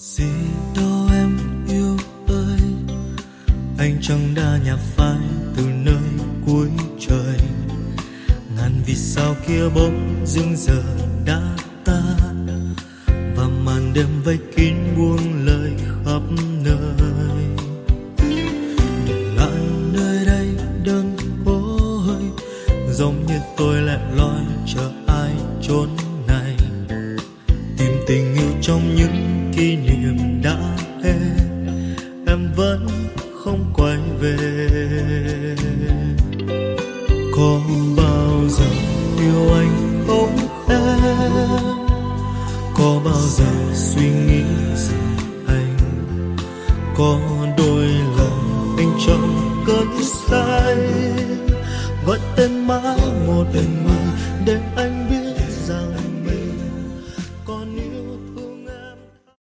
Gì đâu em yêu ơi, anh chẳng đã nhạt phai từ nơi cuối trời. Ngàn vì sao kia bỗng dưng giờ đã tan, và màn đêm vây kín buông lời khắp nơi. Để lại nơi đây đơn côi, giống như tôi lẻ loi chờ ai chốn này. Tìm tình yêu trong những kỷ niệm đã hết, em vẫn không quay về. Có bao giờ yêu anh không em, có bao giờ suy nghĩ về anh, có đôi lần anh trong cơn say gọi tên mãi một người để anh